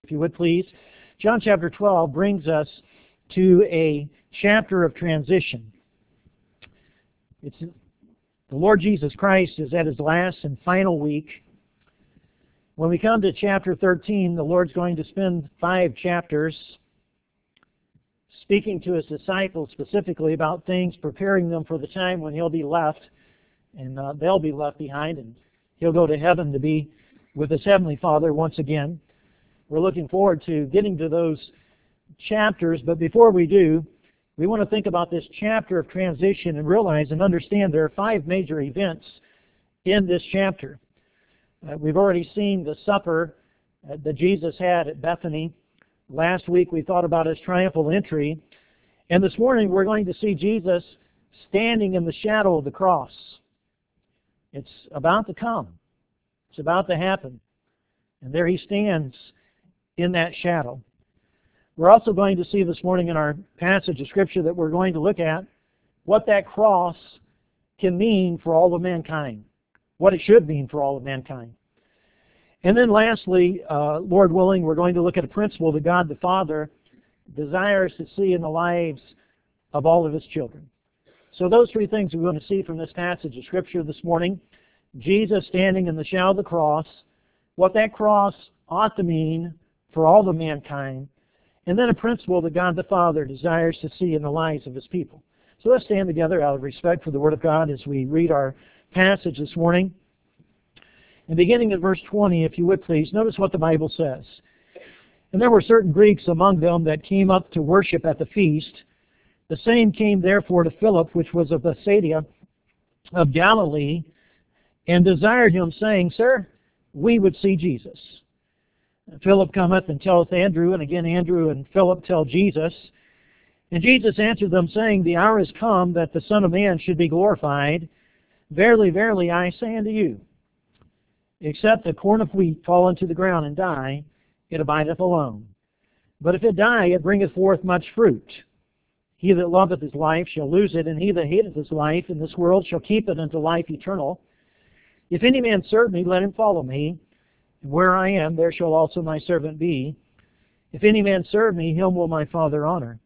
If you would please. John chapter 12 brings us to a chapter of transition. It's the Lord Jesus Christ is at His last and final week. When we come to chapter 13, the Lord's going to spend 5 chapters speaking to His disciples specifically about things, preparing them for the time when He'll be left, and they'll be left behind, and He'll go to heaven to be with His Heavenly Father once again. We're looking forward to getting to those chapters, but before we do, we want to think about this chapter of transition and realize and understand there are 5 major events in this chapter. We've already seen the supper that Jesus had at Bethany. Last week we thought about His triumphal entry, and this morning we're going to see Jesus standing in the shadow of the cross. It's about to come. It's about to happen. And there He stands in that shadow. We're also going to see this morning in our passage of Scripture that we're going to look at what that cross can mean for all of mankind, what it should mean for all of mankind. And then lastly, Lord willing, we're going to look at a principle that God the Father desires to see in the lives of all of His children. So those 3 things we want to see from this passage of Scripture this morning: Jesus standing in the shadow of the cross, what that cross ought to mean for all of mankind, and then a principle that God the Father desires to see in the lives of His people. So let's stand together out of respect for the Word of God as we read our passage this morning. And beginning at verse 20, if you would please, notice what the Bible says. And there were certain Greeks among them that came up to worship at the feast. The same came therefore to Philip, which was of Bethsaida of Galilee, and desired him, saying, Sir, we would see Jesus. And Philip cometh and telleth Andrew, and again Andrew and Philip tell Jesus. And Jesus answered them, saying, The hour is come that the Son of Man should be glorified. Verily, verily, I say unto you, except a corn of wheat fall into the ground and die, it abideth alone. But if it die, it bringeth forth much fruit. He that loveth his life shall lose it, and he that hateth his life in this world shall keep it unto life eternal. If any man serve me, let him follow me. And where I am, there shall also my servant be. If any man serve me, him will my Father honor.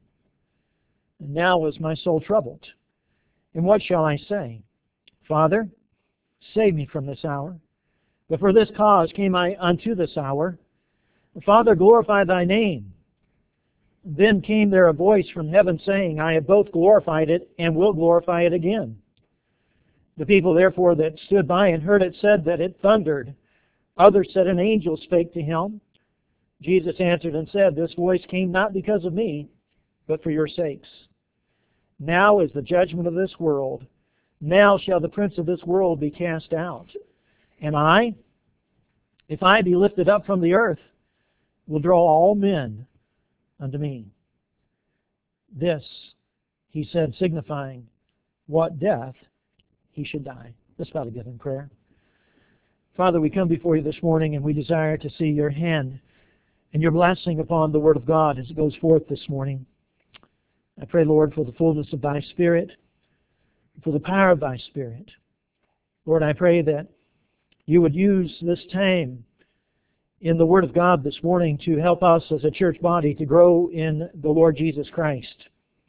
And now is my soul troubled. And what shall I say? Father, save me from this hour. But for this cause came I unto this hour. Father, glorify thy name. Then came there a voice from heaven saying, I have both glorified it and will glorify it again. The people therefore that stood by and heard it said that it thundered. Others said, An angel spake to him. Jesus answered and said, This voice came not because of me, but for your sakes. Now is the judgment of this world. Now shall the prince of this world be cast out. And I, if I be lifted up from the earth, will draw all men unto me. This, he said, signifying what death he should die. Let's bow together in prayer. Father, we come before you this morning and we desire to see your hand and your blessing upon the Word of God as it goes forth this morning. I pray, Lord, for the fullness of thy Spirit, for the power of thy Spirit. Lord, I pray that you would use this time in the Word of God this morning to help us as a church body to grow in the Lord Jesus Christ.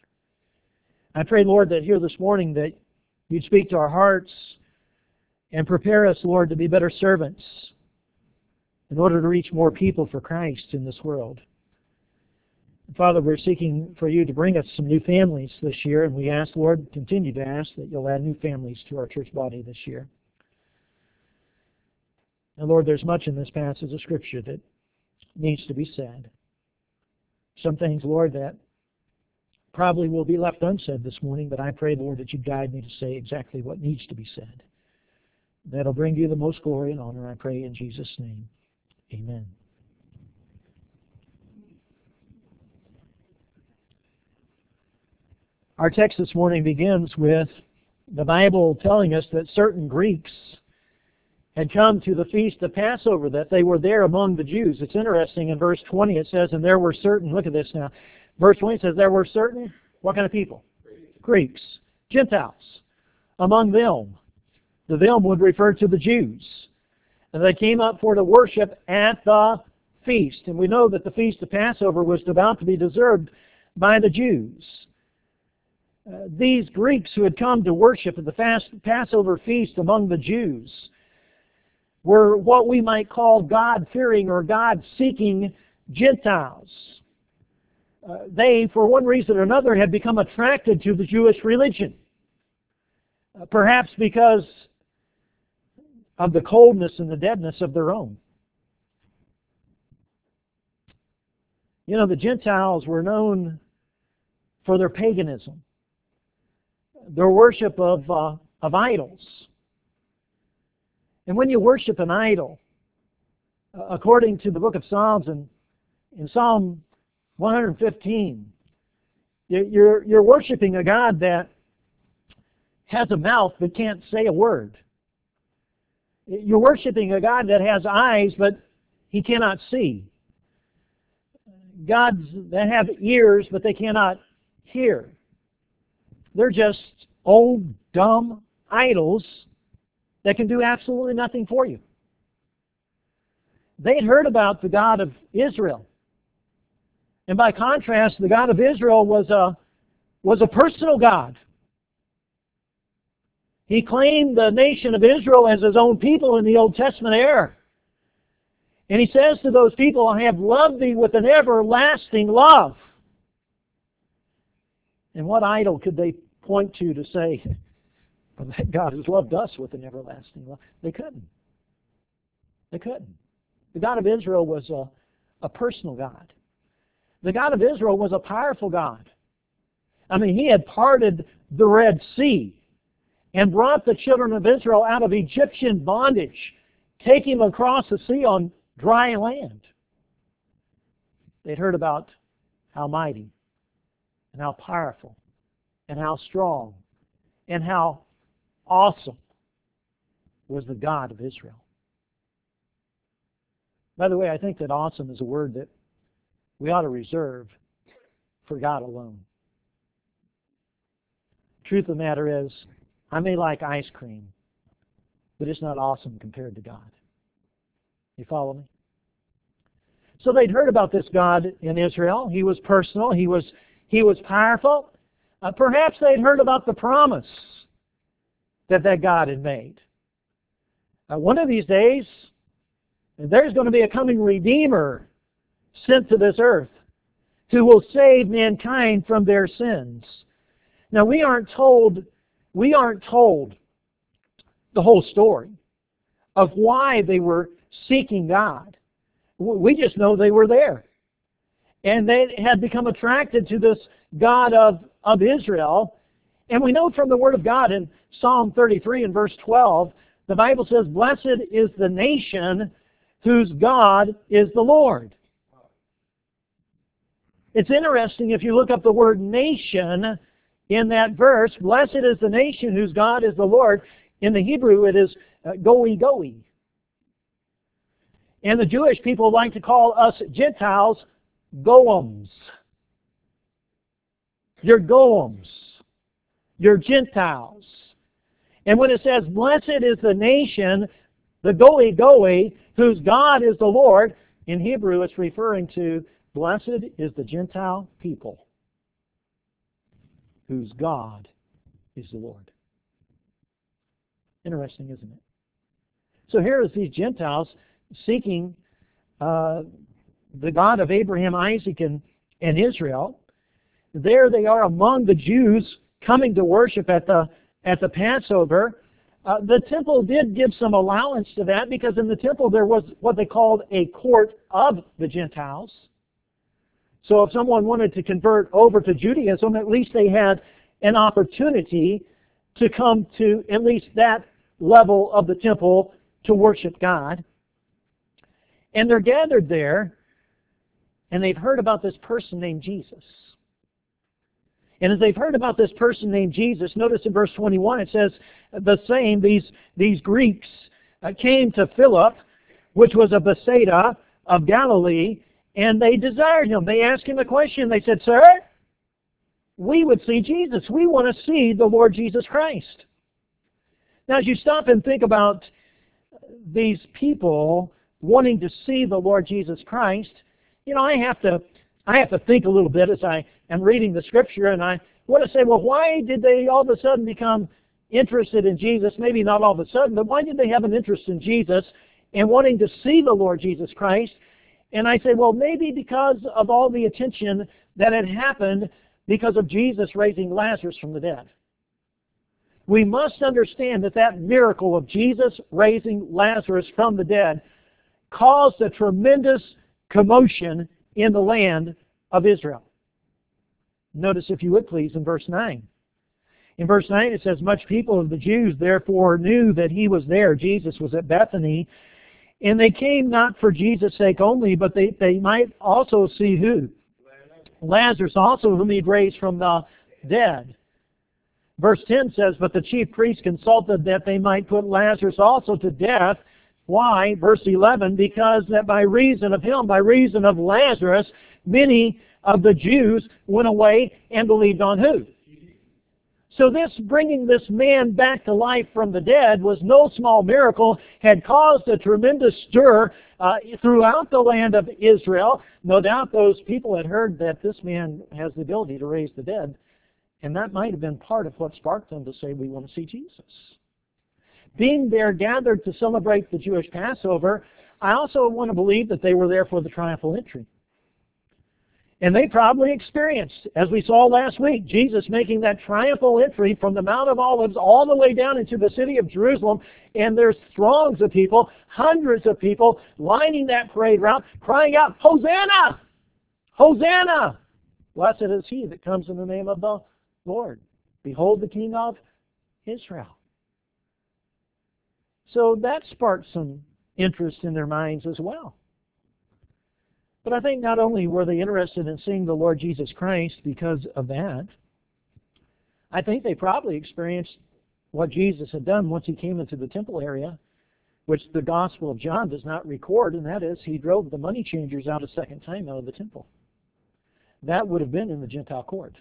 I pray, Lord, that here this morning that you'd speak to our hearts and prepare us, Lord, to be better servants in order to reach more people for Christ in this world. Father, we're seeking for you to bring us some new families this year, and we ask, Lord, continue to ask that you'll add new families to our church body this year. And Lord, there's much in this passage of Scripture that needs to be said. Some things, Lord, that probably will be left unsaid this morning, but I pray, Lord, that you guide me to say exactly what needs to be said. That'll bring you the most glory and honor, I pray in Jesus' name. Amen. Our text this morning begins with the Bible telling us that certain Greeks had come to the feast of Passover, that they were there among the Jews. It's interesting, in verse 20 it says, and there were certain, look at this now, verse 20 says, there were certain, what kind of people? Greeks, Gentiles, among them. The them would refer to the Jews. And they came up for to worship at the feast. And we know that the feast of Passover was about to be observed by the Jews. These Greeks who had come to worship at the Passover feast among the Jews were what we might call God-fearing or God-seeking Gentiles. They, for one reason or another, had become attracted to the Jewish religion. Perhaps because of the coldness and the deadness of their own. You know, the Gentiles were known for their paganism, their worship of idols. And when you worship an idol, according to the book of Psalms, and in Psalm 115, you're worshiping a God that has a mouth but can't say a word. You're worshiping a God that has eyes but He cannot see. Gods that have ears but they cannot hear. They're just old, dumb idols that can do absolutely nothing for you. They'd heard about the God of Israel. And by contrast, the God of Israel was a personal God. He claimed the nation of Israel as His own people in the Old Testament era. And He says to those people, I have loved thee with an everlasting love. And what idol could they point to say, well, that God has loved us with an everlasting love? They couldn't. They couldn't. The God of Israel was a personal God. The God of Israel was a powerful God. I mean, He had parted the Red Sea and brought the children of Israel out of Egyptian bondage, taking them across the sea on dry land. They'd heard about how mighty and how powerful and how strong and how awesome was the God of Israel. By the way, I think that awesome is a word that we ought to reserve for God alone. Truth of the matter is, I may like ice cream, but it's not awesome compared to God. You follow me? So they'd heard about this God in Israel. He was personal. He was powerful. Perhaps they'd heard about the promise that God had made. One of these days, there's going to be a coming Redeemer sent to this earth who will save mankind from their sins. Now, we aren't told the whole story of why they were seeking God. We just know they were there. And they had become attracted to this God of Israel. And we know from the Word of God in Psalm 33 and verse 12, the Bible says, blessed is the nation whose God is the Lord. It's interesting if you look up the word nation in that verse, blessed is the nation whose God is the Lord. In the Hebrew it is goi goi. And the Jewish people like to call us Gentiles goems. You're goems. You're Gentiles. And when it says, blessed is the nation, the goi goi, whose God is the Lord, in Hebrew it's referring to, blessed is the Gentile people, whose God is the Lord. Interesting, isn't it? So here is these Gentiles seeking the God of Abraham, Isaac, and Israel. There they are among the Jews coming to worship at the Passover. The temple did give some allowance to that because in the temple there was what they called a court of the Gentiles. So if someone wanted to convert over to Judaism, at least they had an opportunity to come to at least that level of the temple to worship God. And they're gathered there, and they've heard about this person named Jesus. And as they've heard about this person named Jesus, notice in verse 21 it says the same, these Greeks came to Philip, which was of Bethsaida of Galilee, and they desired him. They asked him a question. They said, Sir, we would see Jesus. We want to see the Lord Jesus Christ. Now, as you stop and think about these people wanting to see the Lord Jesus Christ, I have to think a little bit as I am reading the Scripture, and I want to say, well, why did they all of a sudden become interested in Jesus? Maybe not all of a sudden, but why did they have an interest in Jesus and wanting to see the Lord Jesus Christ? And I say, well, maybe because of all the attention that had happened because of Jesus raising Lazarus from the dead. We must understand that miracle of Jesus raising Lazarus from the dead caused a tremendous commotion in the land of Israel. Notice, if you would please, in verse 9. In verse 9 it says, much people of the Jews therefore knew that he was there. Jesus was at Bethany. And they came not for Jesus' sake only, but they might also see who? Lazarus also, whom he had raised from the dead. Verse 10 says, but the chief priests consulted that they might put Lazarus also to death. Why? Verse 11, because that by reason of him, by reason of Lazarus, many of the Jews went away and believed on who? So this bringing this man back to life from the dead was no small miracle, had caused a tremendous stir throughout the land of Israel. No doubt those people had heard that this man has the ability to raise the dead, and that might have been part of what sparked them to say, we want to see Jesus. Being there gathered to celebrate the Jewish Passover, I also want to believe that they were there for the triumphal entry. And they probably experienced, as we saw last week, Jesus making that triumphal entry from the Mount of Olives all the way down into the city of Jerusalem. And there's throngs of people, hundreds of people, lining that parade route, crying out, Hosanna! Hosanna! Blessed is he that comes in the name of the Lord. Behold the King of Israel. So that sparked some interest in their minds as well. But I think not only were they interested in seeing the Lord Jesus Christ because of that, I think they probably experienced what Jesus had done once he came into the temple area, which the Gospel of John does not record, and that is he drove the money changers out a second time out of the temple. That would have been in the Gentile court.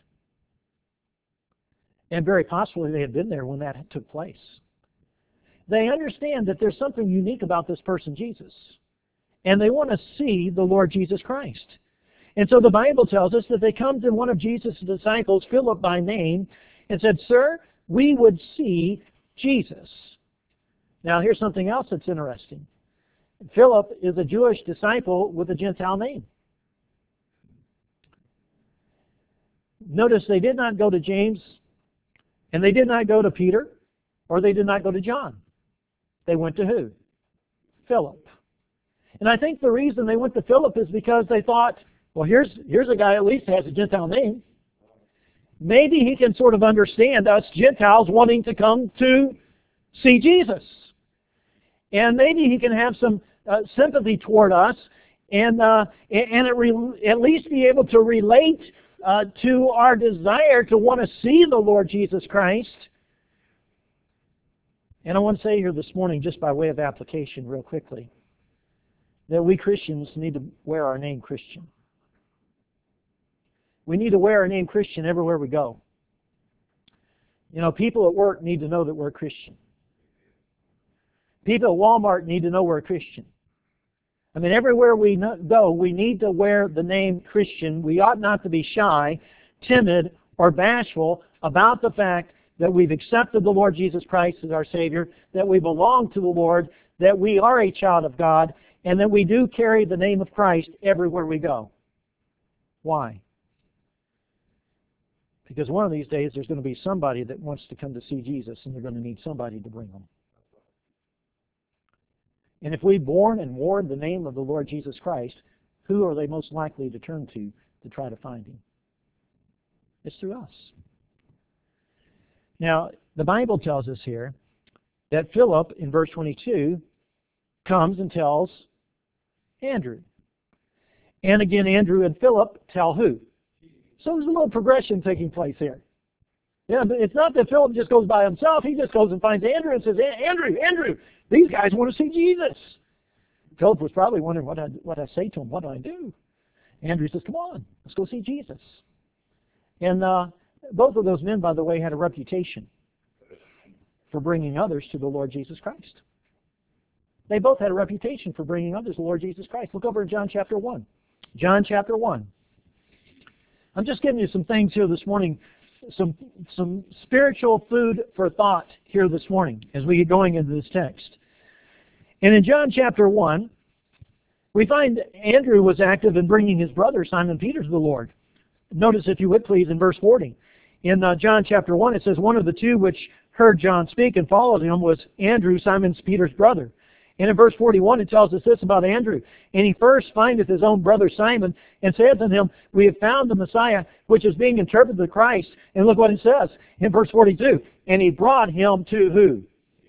And very possibly they had been there when that took place. They understand that there's something unique about this person, Jesus. And they want to see the Lord Jesus Christ. And so the Bible tells us that they come to one of Jesus' disciples, Philip by name, and said, Sir, we would see Jesus. Now here's something else that's interesting. Philip is a Jewish disciple with a Gentile name. Notice they did not go to James, and they did not go to Peter, or they did not go to John. They went to who? Philip. And I think the reason they went to Philip is because they thought, well, here's a guy at least has a Gentile name. Maybe he can sort of understand us Gentiles wanting to come to see Jesus. And maybe he can have some sympathy toward us and at least be able to relate to our desire to want to see the Lord Jesus Christ. And I want to say here this morning, just by way of application real quickly, that we Christians need to wear our name Christian. We need to wear our name Christian everywhere we go. You know, people at work need to know that we're Christian. People at Walmart need to know we're Christian. I mean, everywhere we go, we need to wear the name Christian. We ought not to be shy, timid, or bashful about the fact that we've accepted the Lord Jesus Christ as our Savior, that we belong to the Lord, that we are a child of God, and that we do carry the name of Christ everywhere we go. Why? Because one of these days there's going to be somebody that wants to come to see Jesus, and they're going to need somebody to bring them. And if we've borne and worn the name of the Lord Jesus Christ, who are they most likely to turn to try to find Him? It's through us. Now, the Bible tells us here that Philip, in verse 22, comes and tells Andrew. And again, Andrew and Philip tell who? So there's a little progression taking place here. Yeah, but it's not that Philip just goes by himself. He just goes and finds Andrew and says, Andrew, these guys want to see Jesus. Philip was probably wondering, what I say to him? What do I do? Andrew says, come on, let's go see Jesus. And both of those men, by the way, had a reputation for bringing others to the Lord Jesus Christ. They both had a reputation for bringing others to the Lord Jesus Christ. Look over in John chapter 1. John chapter 1. I'm just giving you some things here this morning, some spiritual food for thought here this morning as we get going into this text. And in John chapter 1, we find Andrew was active in bringing his brother Simon Peter to the Lord. Notice, if you would please, in verse 40. In John chapter 1, it says, one of the two which heard John speak and followed him was Andrew, Simon Peter's brother. And in verse 41, it tells us this about Andrew. And he first findeth his own brother Simon, and saith unto him, we have found the Messiah, which is being interpreted the Christ. And look what it says in verse 42. And he brought him to who?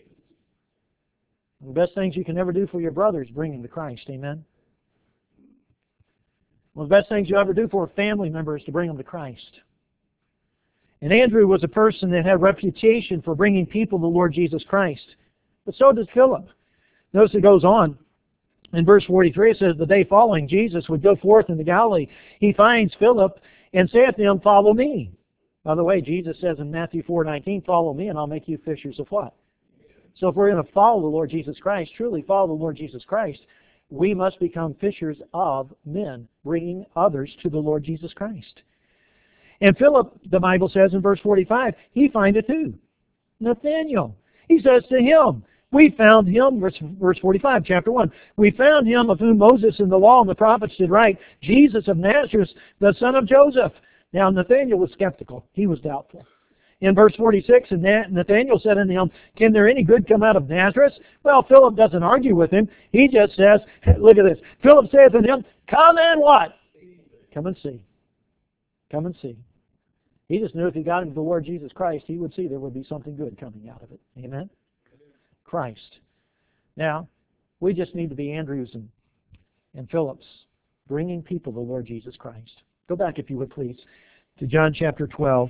The best things you can ever do for your brother is bring him to Christ. Amen? One of the best things you ever do for a family member is to bring them to Christ. And Andrew was a person that had a reputation for bringing people to the Lord Jesus Christ. But so does Philip. Notice it goes on. In verse 43 it says, the day following Jesus would go forth into Galilee. He finds Philip and saith to him, follow me. By the way, Jesus says in Matthew 4:19, follow me and I'll make you fishers of what? So if we're going to follow the Lord Jesus Christ, truly follow the Lord Jesus Christ, we must become fishers of men, bringing others to the Lord Jesus Christ. And Philip, the Bible says in verse 45, he findeth who? Nathanael. He says to him, we found him, verse 45, chapter 1, we found him of whom Moses and the law and the prophets did write, Jesus of Nazareth, the son of Joseph. Now Nathanael was skeptical. He was doubtful. In verse 46, and Nathanael said unto him, can there any good come out of Nazareth? Well, Philip doesn't argue with him. He just says, look at this. Philip saith unto him, come and what? Come and see. Come and see. He just knew if he got into the Lord Jesus Christ, he would see there would be something good coming out of it. Amen? Christ. Now, we just need to be Andrews and Philips, bringing people to the Lord Jesus Christ. Go back, if you would please, to John chapter 12.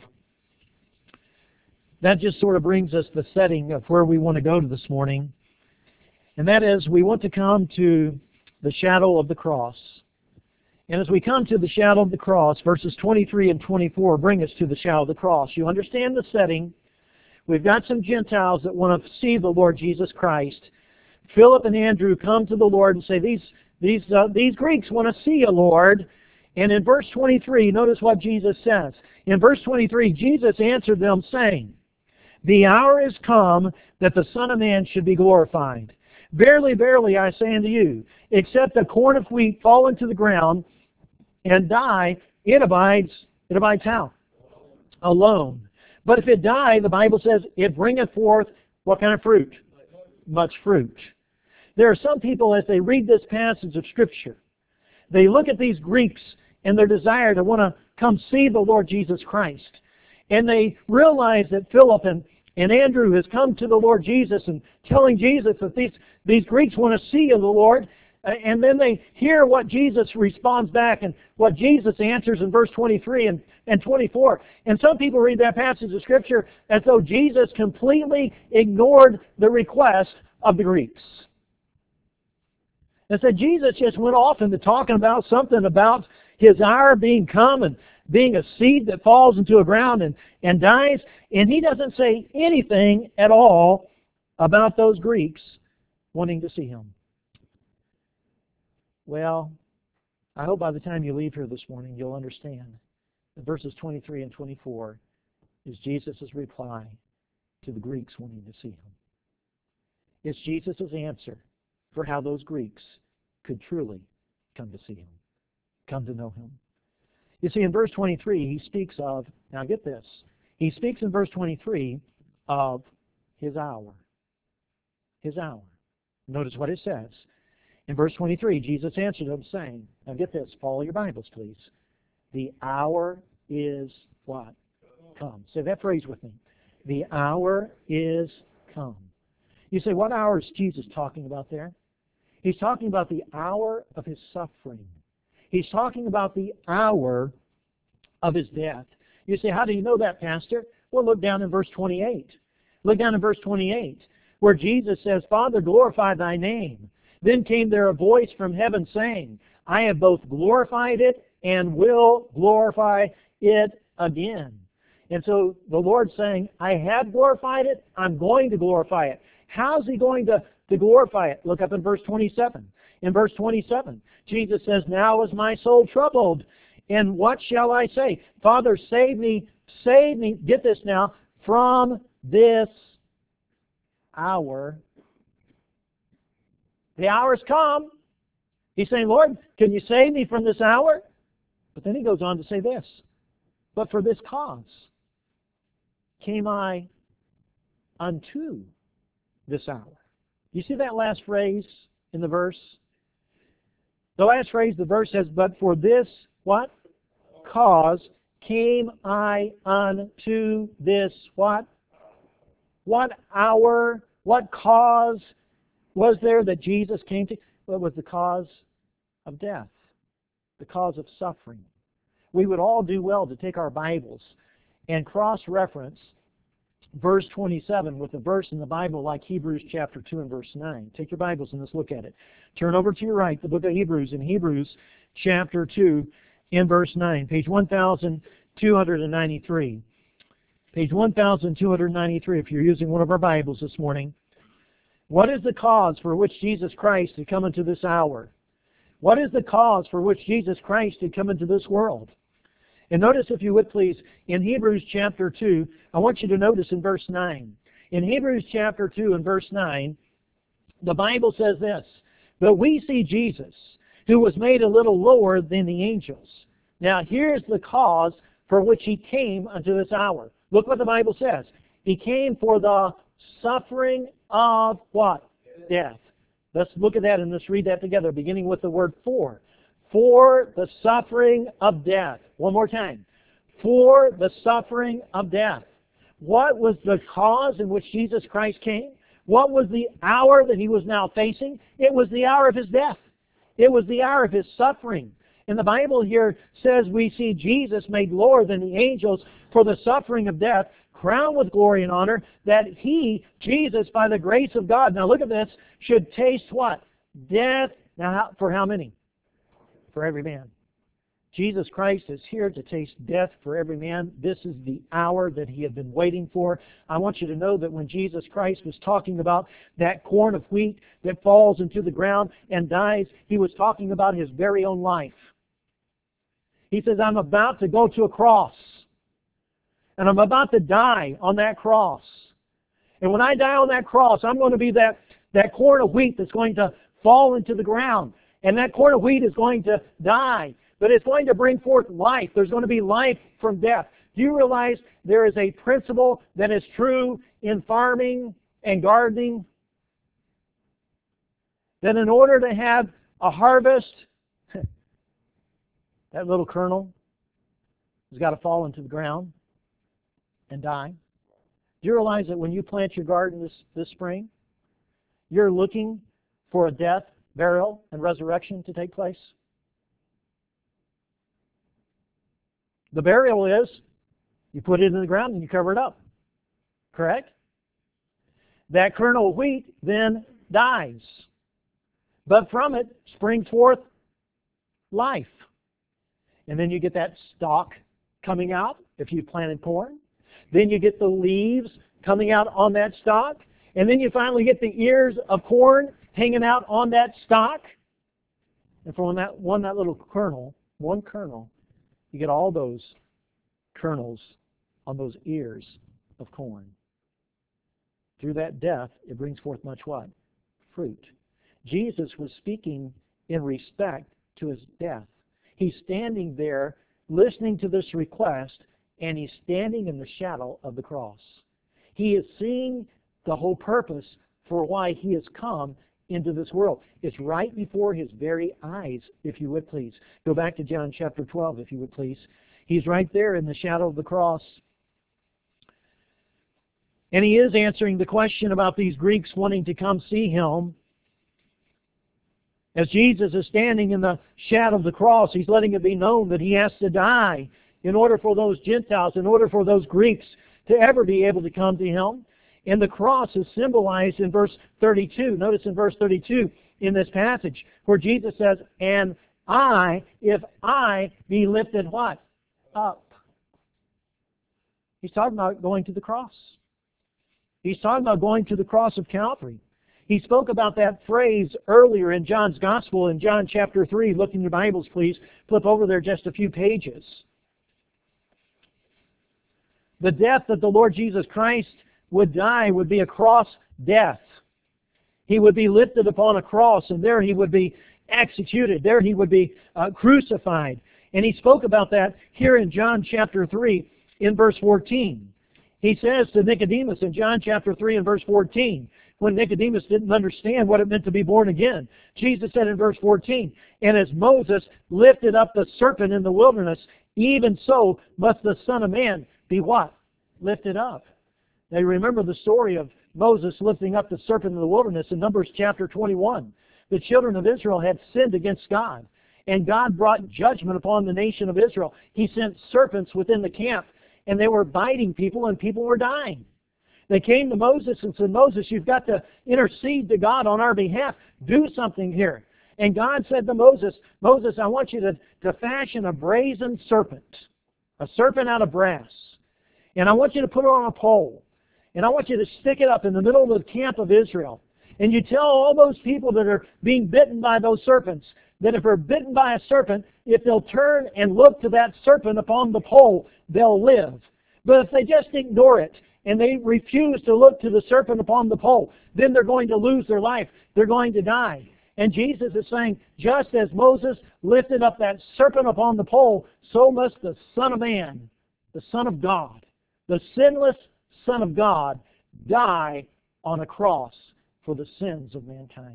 That just sort of brings us the setting of where we want to go to this morning. And that is, we want to come to the shadow of the cross. And as we come to the shadow of the cross, verses 23 and 24 bring us to the shadow of the cross. You understand the setting. We've got some Gentiles that want to see the Lord Jesus Christ. Philip and Andrew come to the Lord and say, these Greeks want to see you, Lord. And in verse 23, notice what Jesus says. In verse 23, Jesus answered them, saying, the hour is come that the Son of Man should be glorified. Verily, verily, I say unto you, except a corn of wheat fall into the ground and die, it abides how? Alone. But if it die, the Bible says, it bringeth forth what kind of fruit? Much fruit. There are some people, as they read this passage of Scripture, they look at these Greeks and their desire to want to come see the Lord Jesus Christ. And they realize that Philip and Andrew has come to the Lord Jesus and telling Jesus that these Greeks want to see the Lord. And then they hear what Jesus responds back and what Jesus answers in verse 23 and 24. And some people read that passage of Scripture as though Jesus completely ignored the request of the Greeks. And said Jesus just went off into talking about something about his hour being come and being a seed that falls into a ground and dies. And he doesn't say anything at all about those Greeks wanting to see him. Well, I hope by the time you leave here this morning, you'll understand that verses 23 and 24 is Jesus' reply to the Greeks wanting to see him. It's Jesus' answer for how those Greeks could truly come to see him, come to know him. You see, in verse 23, he speaks of, now get this, he speaks in verse 23 of his hour. His hour. Notice what it says. In verse 23, Jesus answered them, saying, now get this, follow your Bibles, please. The hour is what? Come. Say that phrase with me. The hour is come. You say, what hour is Jesus talking about there? He's talking about the hour of his suffering. He's talking about the hour of his death. You say, how do you know that, Pastor? Well, look down in verse 28. Look down in verse 28, where Jesus says, Father, glorify thy name. Then came there a voice from heaven saying, I have both glorified it and will glorify it again. And so the Lord's saying, I have glorified it, I'm going to glorify it. How's he going to to glorify it. Look up in verse 27. In verse 27, Jesus says, now is my soul troubled, and what shall I say? Father, save me, get this now, from this hour. The hour's come. He's saying, Lord, can you save me from this hour? But then he goes on to say this, but for this cause came I unto this hour. You see that last phrase in the verse? The last phrase, the verse says, but for this, what? Cause came I unto this, what? What hour, what cause was there that Jesus came to? What was the cause of death? The cause of suffering. We would all do well to take our Bibles and cross-reference verse 27 with a verse in the Bible like Hebrews chapter 2 and verse 9. Take your Bibles and let's look at it. Turn over to your right, the book of Hebrews, in Hebrews chapter 2 in verse 9, page 1293. Page 1293 if you're using one of our Bibles this morning. What is the cause for which Jesus Christ had come into this hour? What is the cause for which Jesus Christ had come into this world? And notice, if you would please, in Hebrews chapter 2, I want you to notice in verse 9. In Hebrews chapter 2 and verse 9, the Bible says this, but we see Jesus, who was made a little lower than the angels. Now here's the cause for which he came unto this hour. Look what the Bible says. He came for the suffering of what? Death. Let's look at that and let's read that together, beginning with the word for. For the suffering of death. One more time. For the suffering of death. What was the cause in which Jesus Christ came? What was the hour that he was now facing? It was the hour of his death. It was the hour of his suffering. And the Bible here says we see Jesus made lower than the angels for the suffering of death, crowned with glory and honor, that he, Jesus, by the grace of God, now look at this, should taste what? Death. Now, for how many? For every man. Jesus Christ is here to taste death for every man. This is the hour that he had been waiting for. I want you to know that when Jesus Christ was talking about that corn of wheat that falls into the ground and dies, he was talking about his very own life. He says, I'm about to go to a cross. And I'm about to die on that cross. And when I die on that cross, I'm going to be that corn of wheat that's going to fall into the ground. And that corn of wheat is going to die. But it's going to bring forth life. There's going to be life from death. Do you realize there is a principle that is true in farming and gardening? That in order to have a harvest, that little kernel has got to fall into the ground and die. Do you realize that when you plant your garden this spring, you're looking for a death, burial, and resurrection to take place? The burial is you put it in the ground and you cover it up. Correct? That kernel of wheat then dies. But from it springs forth life. And then you get that stalk coming out if you planted corn. Then you get the leaves coming out on that stalk. And then you finally get the ears of corn hanging out on that stalk. And from that little kernel, one kernel, you get all those kernels on those ears of corn. Through that death, it brings forth much what? Fruit. Jesus was speaking in respect to his death. He's standing there listening to this request, and he's standing in the shadow of the cross. He is seeing the whole purpose for why he has come into this world. It's right before his very eyes, if you would please. Go back to John chapter 12, if you would please. He's right there in the shadow of the cross. And he is answering the question about these Greeks wanting to come see him. As Jesus is standing in the shadow of the cross, he's letting it be known that he has to die in order for those Gentiles, in order for those Greeks to ever be able to come to him. And the cross is symbolized in verse 32. Notice in verse 32 in this passage where Jesus says, and I, if I be lifted what? Up. He's talking about going to the cross. He's talking about going to the cross of Calvary. He spoke about that phrase earlier in John's Gospel in John chapter 3. Look in your Bibles, please. Flip over there just a few pages. The death that the Lord Jesus Christ would die would be a cross death. He would be lifted upon a cross, and there He would be executed. There He would be crucified. And He spoke about that here in John chapter 3 in verse 14. He says to Nicodemus in John chapter 3 and verse 14, when Nicodemus didn't understand what it meant to be born again, Jesus said in verse 14, "And as Moses lifted up the serpent in the wilderness, even so must the Son of Man be" what? Lifted up. Now you remember the story of Moses lifting up the serpent in the wilderness in Numbers chapter 21. The children of Israel had sinned against God, and God brought judgment upon the nation of Israel. He sent serpents within the camp, and they were biting people, and people were dying. They came to Moses and said, "Moses, you've got to intercede to God on our behalf. Do something here." And God said to Moses, "Moses, I want you to fashion a brazen serpent, a serpent out of brass. And I want you to put it on a pole. And I want you to stick it up in the middle of the camp of Israel. And you tell all those people that are being bitten by those serpents that if they're bitten by a serpent, if they'll turn and look to that serpent upon the pole, they'll live. But if they just ignore it and they refuse to look to the serpent upon the pole, then they're going to lose their life. They're going to die." And Jesus is saying, just as Moses lifted up that serpent upon the pole, so must the Son of Man, the Son of God, the sinless Son of God, die on a cross for the sins of mankind.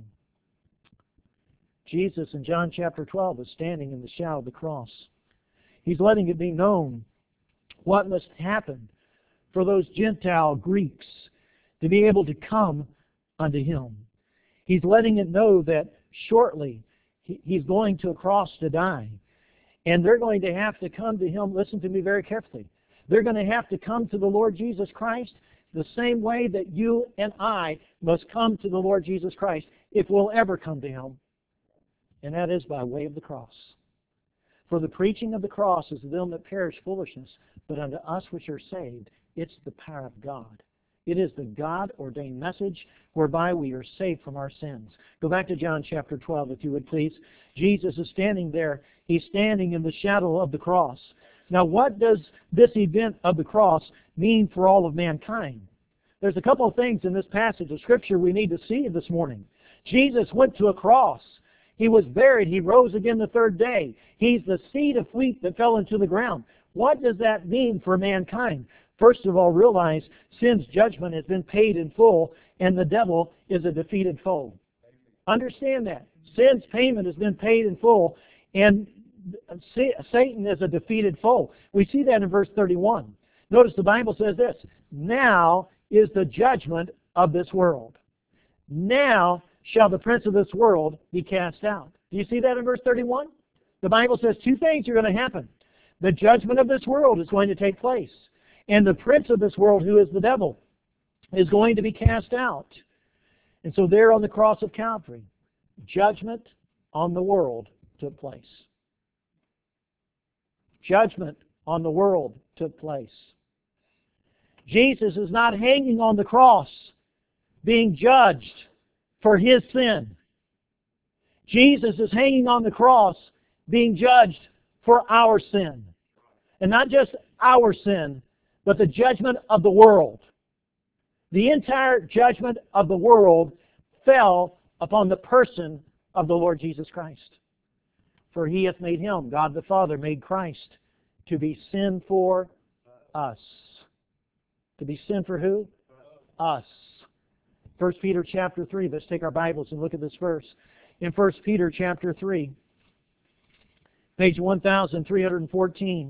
Jesus in John chapter 12 is standing in the shadow of the cross. He's letting it be known what must happen for those Gentile Greeks to be able to come unto Him. He's letting it know that shortly He's going to a cross to die. And they're going to have to come to Him. Listen to me very carefully. They're going to have to come to the Lord Jesus Christ the same way that you and I must come to the Lord Jesus Christ if we'll ever come to Him. And that is by way of the cross. For the preaching of the cross is to them that perish foolishness, but unto us which are saved, it's the power of God. It is the God-ordained message whereby we are saved from our sins. Go back to John chapter 12, if you would please. Jesus is standing there. He's standing in the shadow of the cross. Now, what does this event of the cross mean for all of mankind? There's a couple of things in this passage of Scripture we need to see this morning. Jesus went to a cross. He was buried. He rose again the third day. He's the seed of wheat that fell into the ground. What does that mean for mankind? First of all, realize sin's judgment has been paid in full, and the devil is a defeated foe. Understand that. Sin's payment has been paid in full, and Satan is a defeated foe. We see that in verse 31. Notice the Bible says this, "Now is the judgment of this world. Now shall the prince of this world be cast out." Do you see that in verse 31? The Bible says two things are going to happen. The judgment of this world is going to take place. And the prince of this world, who is the devil, is going to be cast out. And so there on the cross of Calvary, judgment on the world took place. Judgment on the world took place. Jesus is not hanging on the cross being judged for His sin. Jesus is hanging on the cross being judged for our sin. And not just our sin, but the judgment of the world. The entire judgment of the world fell upon the person of the Lord Jesus Christ. For He hath made Him, God the Father, made Christ, to be sin for us. To be sin for who? Us. 1 Peter chapter 3. Let's take our Bibles and look at this verse. In 1 Peter chapter 3, page 1314.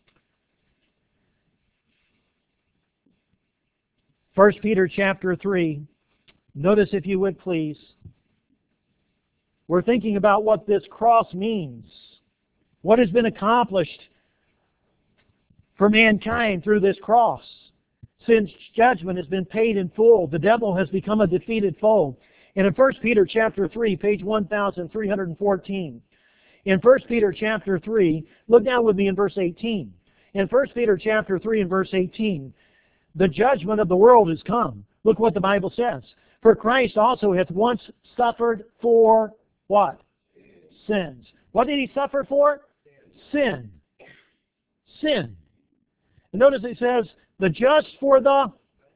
1 Peter chapter 3. Notice, if you would please, we're thinking about what this cross means. What has been accomplished for mankind through this cross. Since judgment has been paid in full, the devil has become a defeated foe. And in 1 Peter chapter 3, page 1314, in 1 Peter chapter 3, look down with me in verse 18. In 1 Peter chapter 3 and verse 18, the judgment of the world has come. Look what the Bible says. For Christ also hath once suffered for what? Sins. What did he suffer for? Sin. Sin. And notice it says, the just for the...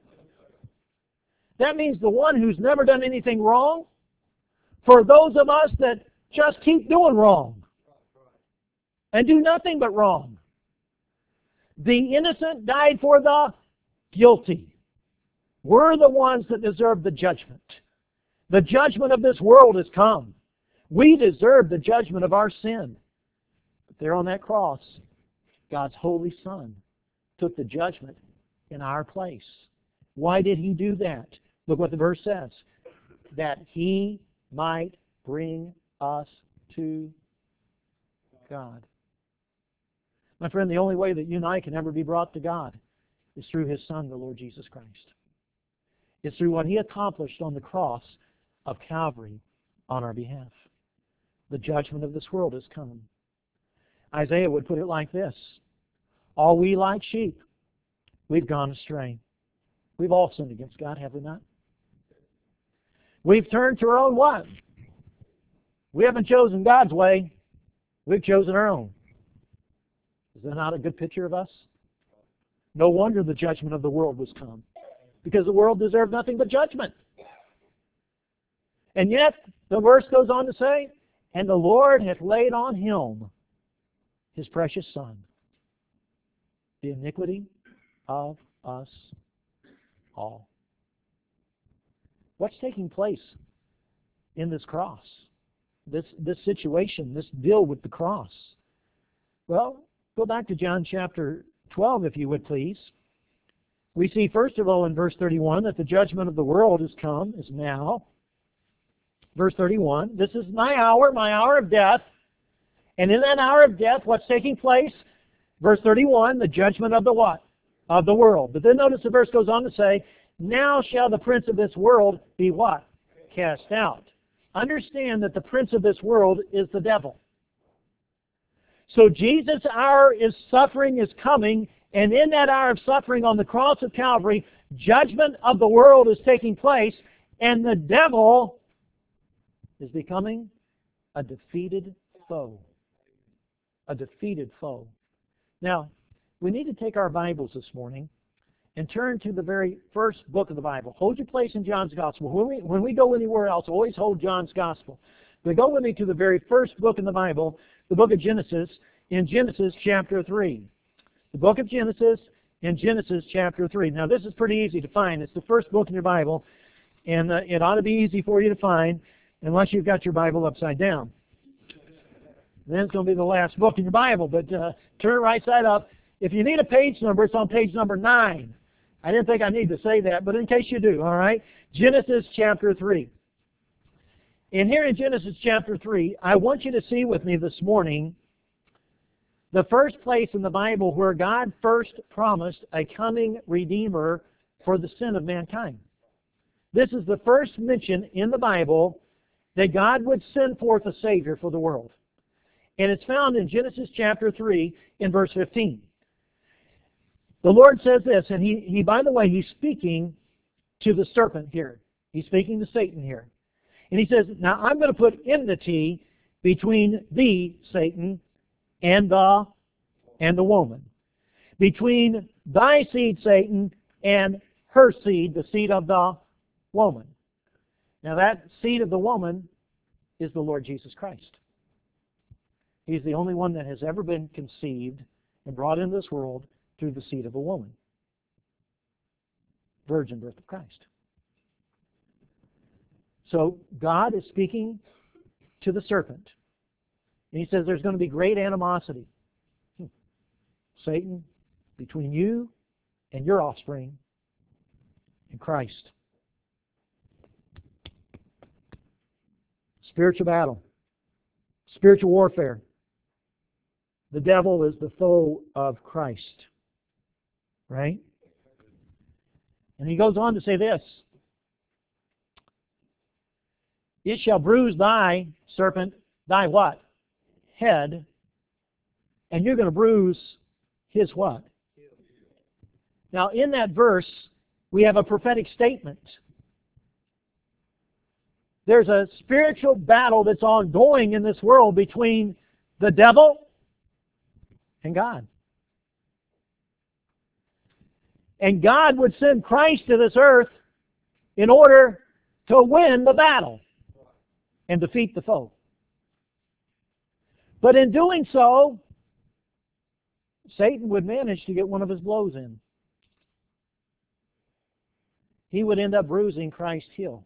That means the one who's never done anything wrong, for those of us that just keep doing wrong and do nothing but wrong. The innocent died for the guilty. We're the ones that deserve the judgment. The judgment of this world has come. We deserve the judgment of our sin. But there on that cross, God's holy Son took the judgment in our place. Why did He do that? Look what the verse says. That He might bring us to God. My friend, the only way that you and I can ever be brought to God is through His Son, the Lord Jesus Christ. It's through what He accomplished on the cross of Calvary on our behalf. The judgment of this world has come. Isaiah would put it like this. All we like sheep, we've gone astray. We've all sinned against God, have we not? We've turned to our own what? We haven't chosen God's way. We've chosen our own. Is that not a good picture of us? No wonder the judgment of the world was come. Because the world deserved nothing but judgment. And yet, the verse goes on to say, and the Lord hath laid on Him His precious Son, the iniquity of us all. What's taking place in this cross? This situation, this deal with the cross? Well, go back to John chapter 12, if you would please. We see, first of all, in verse 31, that the judgment of the world is come, is now. Verse 31, this is my hour of death. And in that hour of death, what's taking place? Verse 31, the judgment of the what? Of the world. But then notice the verse goes on to say, now shall the prince of this world be what? Cast out. Understand that the prince of this world is the devil. So Jesus' hour is suffering is coming, and in that hour of suffering on the cross of Calvary, judgment of the world is taking place, and the devil is becoming a defeated foe. A defeated foe. Now, we need to take our Bibles this morning and turn to the very first book of the Bible. Hold your place in John's Gospel. When we go anywhere else, always hold John's Gospel. But go with me to the very first book in the Bible, the book of Genesis, in Genesis chapter 3. The book of Genesis in Genesis chapter 3. Now, this is pretty easy to find. It's the first book in your Bible, and it ought to be easy for you to find unless you've got your Bible upside down. Then it's going to be the last book in your Bible, but turn it right side up. If you need a page number, it's on page number 9. I didn't think I need to say that, but in case you do, all right? Genesis chapter 3. And here in Genesis chapter 3, I want you to see with me this morning the first place in the Bible where God first promised a coming Redeemer for the sin of mankind. This is the first mention in the Bible that God would send forth a Savior for the world. And it's found in Genesis chapter 3 in verse 15. The Lord says this, and he by the way, He's speaking to the serpent here. He's speaking to Satan here. And He says, now I'm going to put enmity between thee, Satan, and the woman. Between thy seed, Satan, and her seed, the seed of the woman. Now that seed of the woman is the Lord Jesus Christ. He's the only one that has ever been conceived and brought into this world through the seed of a woman. Virgin birth of Christ. So God is speaking to the serpent. And He says there's going to be great animosity. Satan, between you and your offspring and Christ. Spiritual battle. Spiritual warfare. The devil is the foe of Christ. Right? And he goes on to say this. It shall bruise thy, serpent, thy what? Head. And you're going to bruise his what? Now in that verse, we have a prophetic statement. There's a spiritual battle that's ongoing in this world between the devil and God. And God would send Christ to this earth in order to win the battle and defeat the foe. But in doing so, Satan would manage to get one of his blows in. He would end up bruising Christ's heel.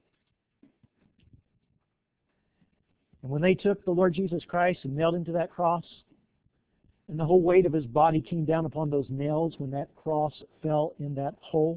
And when they took the Lord Jesus Christ and nailed him to that cross, and the whole weight of his body came down upon those nails when that cross fell in that hole,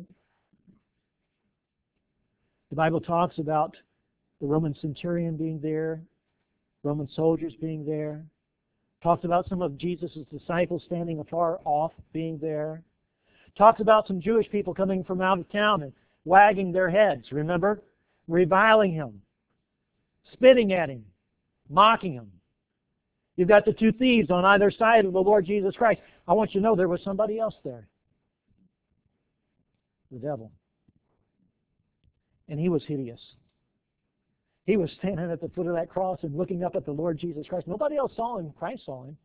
the Bible talks about the Roman centurion being there, Roman soldiers being there, talks about some of Jesus' disciples standing afar off being there, talks about some Jewish people coming from out of town and wagging their heads, remember? Reviling him, spitting at him, mocking him. You've got the two thieves on either side of the Lord Jesus Christ. I want you to know there was somebody else there. The devil. And he was hideous. He was standing at the foot of that cross and looking up at the Lord Jesus Christ. Nobody else saw him. Christ saw him.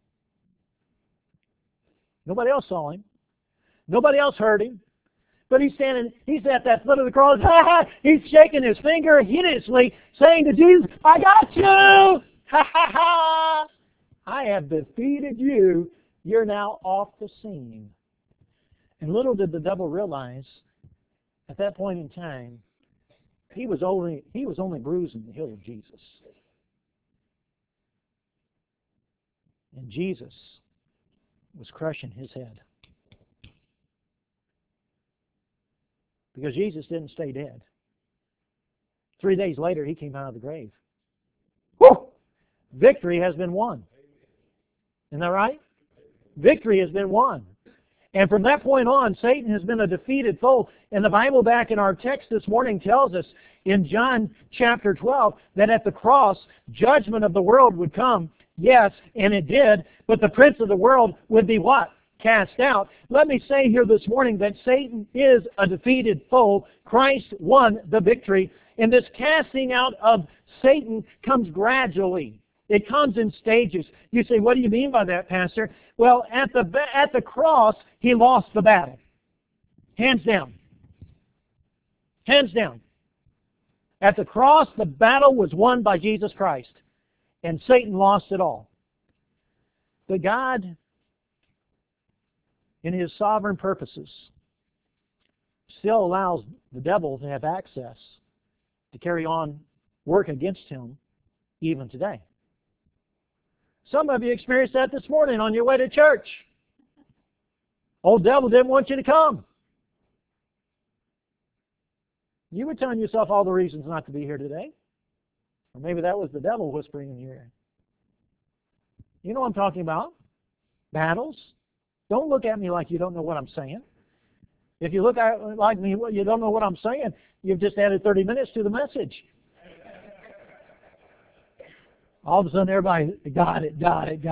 Nobody else saw him. Nobody else heard him. But he's at that foot of the cross. He's shaking his finger hideously, saying to Jesus, I got you! Ha ha ha! I have defeated you. You're now off the scene. And little did the devil realize, at that point in time, he was only bruising the heel of Jesus. And Jesus was crushing his head. Because Jesus didn't stay dead. 3 days later, he came out of the grave. Woo! Victory has been won. Isn't that right? Victory has been won. And from that point on, Satan has been a defeated foe. And the Bible back in our text this morning tells us in John chapter 12 that at the cross, judgment of the world would come. Yes, and it did. But the prince of the world would be what? Cast out. Let me say here this morning that Satan is a defeated foe. Christ won the victory. And this casting out of Satan comes gradually. It comes in stages. You say, what do you mean by that, Pastor? Well, at the cross, he lost the battle. Hands down. Hands down. At the cross, the battle was won by Jesus Christ. And Satan lost it all. But God, in his sovereign purposes, still allows the devil to have access to carry on work against him even today. Some of you experienced that this morning on your way to church. Old devil didn't want you to come. You were telling yourself all the reasons not to be here today. Or maybe that was the devil whispering in your ear. You know what I'm talking about? Battles. Don't look at me like you don't know what I'm saying. If you look at like me, you don't know what I'm saying, you've just added 30 minutes to the message. All of a sudden, everybody got it.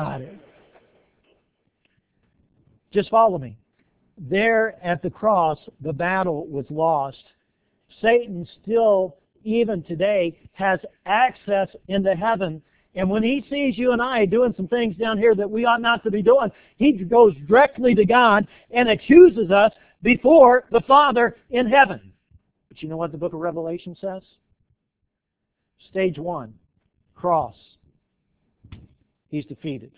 Just follow me. There at the cross, the battle was lost. Satan still, even today, has access into heaven. And when he sees you and I doing some things down here that we ought not to be doing, he goes directly to God and accuses us before the Father in heaven. But you know what the book of Revelation says? Stage 1, cross. He's defeated.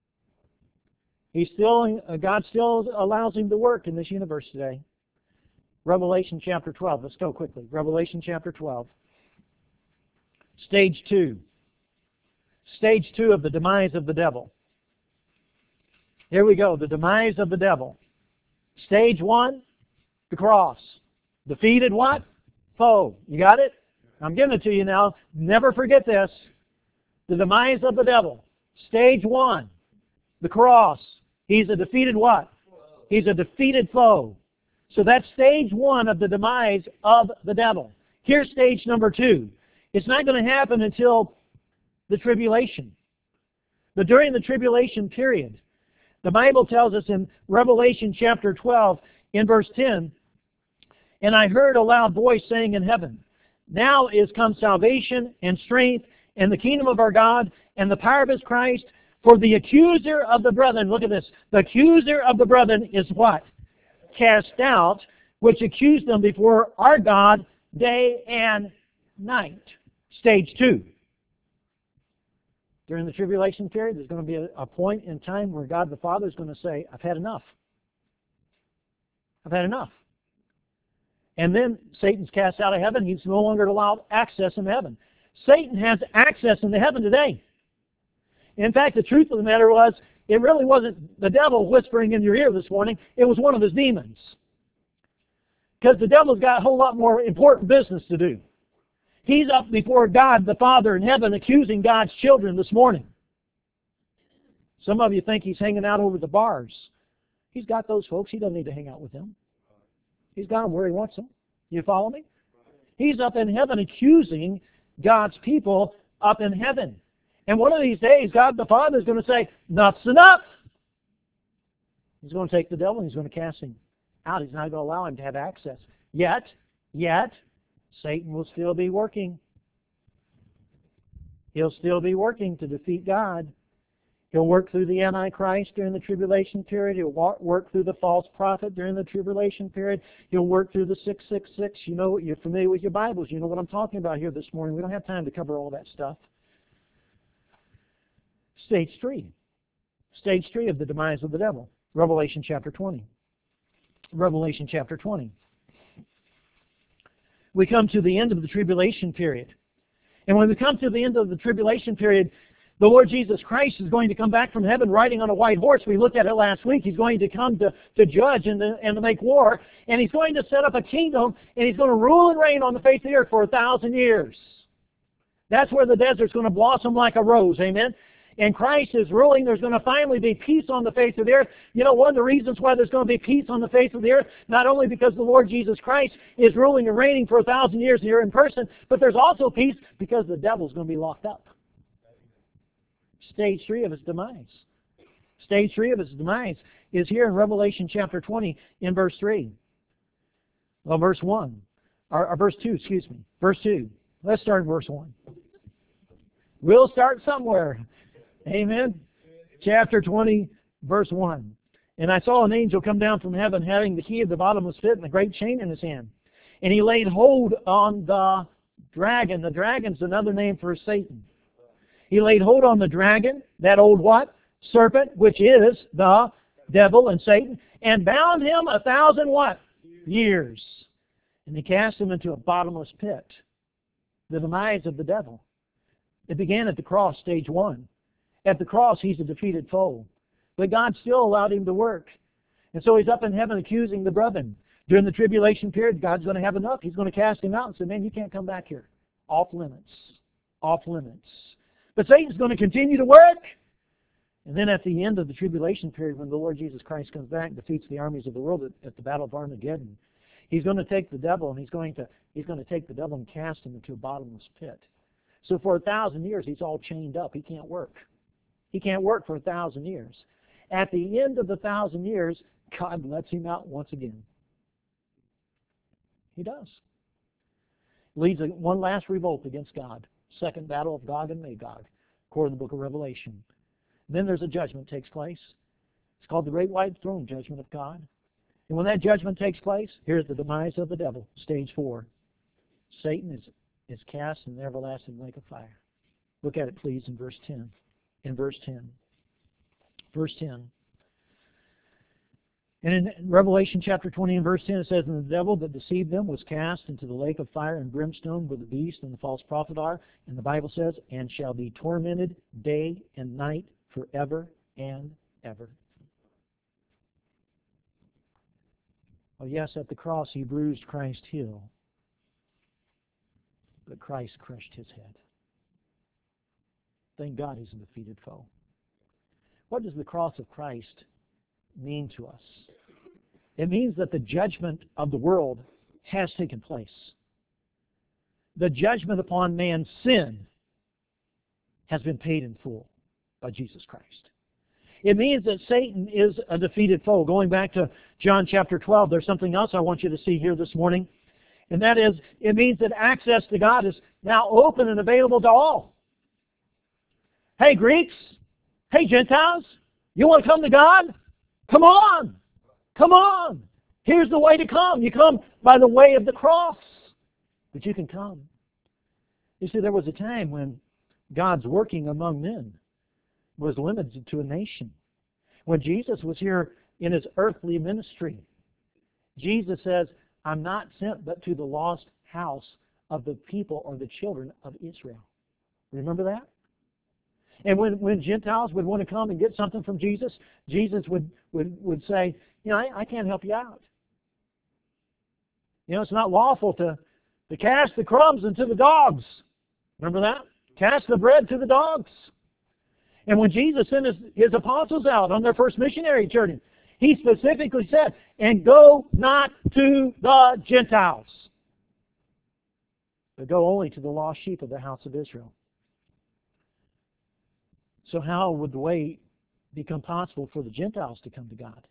God still allows him to work in this universe today. Revelation chapter 12. Let's go quickly. Revelation chapter 12. Stage 2. Stage 2 of the demise of the devil. Here we go. The demise of the devil. Stage 1, the cross. Defeated what? Foe. You got it? I'm giving it to you now. Never forget this. The demise of the devil. Stage 1, the cross. He's a defeated what? He's a defeated foe. So that's stage 1 of the demise of the devil. Here's stage number 2. It's not going to happen until the tribulation. But during the tribulation period, the Bible tells us in Revelation chapter 12, in verse 10, and I heard a loud voice saying in heaven, Now is come salvation and strength and the kingdom of our God and the power of His Christ. For the accuser of the brethren, look at this, the accuser of the brethren is what? Cast out, which accused them before our God day and night. Stage 2. During the tribulation period, there's going to be a point in time where God the Father is going to say, I've had enough. I've had enough. And then Satan's cast out of heaven. He's no longer allowed access in heaven. Satan has access into heaven today. In fact, the truth of the matter was, it really wasn't the devil whispering in your ear this morning. It was one of his demons. Because the devil's got a whole lot more important business to do. He's up before God the Father in heaven accusing God's children this morning. Some of you think he's hanging out over the bars. He's got those folks. He doesn't need to hang out with them. He's got them where he wants them. You follow me? He's up in heaven accusing God's people up in heaven. And one of these days, God the Father is going to say, enough's enough. He's going to take the devil and he's going to cast him out. He's not going to allow him to have access. Yet, Satan will still be working. He'll still be working to defeat God. He'll work through the Antichrist during the tribulation period. He'll work through the false prophet during the tribulation period. He'll work through the 666. You know, you're familiar with your Bibles. You know what I'm talking about here this morning. We don't have time to cover all that stuff. Stage 3. Stage 3 of the demise of the devil. Revelation chapter 20. Revelation chapter 20. We come to the end of the tribulation period. And when we come to the end of the tribulation period, the Lord Jesus Christ is going to come back from heaven riding on a white horse. We looked at it last week. He's going to come to judge and to make war. And He's going to set up a kingdom, and He's going to rule and reign on the face of the earth for 1,000 years. That's where the desert's going to blossom like a rose. Amen? And Christ is ruling. There's going to finally be peace on the face of the earth. You know, one of the reasons why there's going to be peace on the face of the earth, not only because the Lord Jesus Christ is ruling and reigning for 1,000 years here in person, but there's also peace because the devil's going to be locked up. Stage 3 of his demise. Stage 3 of his demise is here in Revelation chapter 20 in verse 3. Well, verse 1. Or verse 2, excuse me. Verse 2. Let's start in verse 1. We'll start somewhere. Amen. Chapter 20, verse 1. And I saw an angel come down from heaven having the key of the bottomless pit and a great chain in his hand. And he laid hold on the dragon. The dragon's another name for Satan. He laid hold on the dragon, that old what? Serpent, which is the devil and Satan, and bound him 1,000 what? Years. And he cast him into a bottomless pit. The demise of the devil. It began at the cross, stage 1. At the cross, he's a defeated foe. But God still allowed him to work. And so he's up in heaven accusing the brethren. During the tribulation period, God's going to have enough. He's going to cast him out and say, man, you can't come back here. Off limits. Off limits. But Satan's going to continue to work. And then at the end of the tribulation period, when the Lord Jesus Christ comes back and defeats the armies of the world at the Battle of Armageddon, He's going to take the devil and he's going to take the devil and cast him into a bottomless pit. So for 1,000 years, he's all chained up. He can't work. He can't work for 1,000 years. At the end of the 1,000 years, God lets him out once again. He does. Leads one last revolt against God. Second battle of Gog and Magog, according to the book of Revelation. Then there's a judgment takes place. It's called the Great White Throne Judgment of God. And when that judgment takes place, here's the demise of the devil, stage 4. Satan is cast in the everlasting lake of fire. Look at it, please, in verse 10. In verse 10. Verse 10. And in Revelation chapter 20 and verse 10 it says, and the devil that deceived them was cast into the lake of fire and brimstone where the beast and the false prophet are. And the Bible says, and shall be tormented day and night forever and ever. Oh yes, at the cross he bruised Christ's heel, but Christ crushed his head. Thank God he's a defeated foe. What does the cross of Christ mean to us? It means that the judgment of the world has taken place. The judgment upon man's sin has been paid in full by Jesus Christ. It means that Satan is a defeated foe. Going back to John chapter 12, there's something else I want you to see here this morning. And that is, it means that access to God is now open and available to all. Hey, Greeks. Hey, Gentiles. You want to come to God? Come on. Come on. Here's the way to come. You come by the way of the cross. But you can come. You see, there was a time when God's working among men was limited to a nation. When Jesus was here in His earthly ministry, Jesus says, I'm not sent but to the lost house of the people or the children of Israel. Remember that? And when Gentiles would want to come and get something from Jesus, Jesus would say, I can't help you out. It's not lawful to cast the crumbs into the dogs. Remember that? Cast the bread to the dogs. And when Jesus sent his apostles out on their first missionary journey, He specifically said, and go not to the Gentiles, but go only to the lost sheep of the house of Israel. So how would the way become possible for the Gentiles to come to God?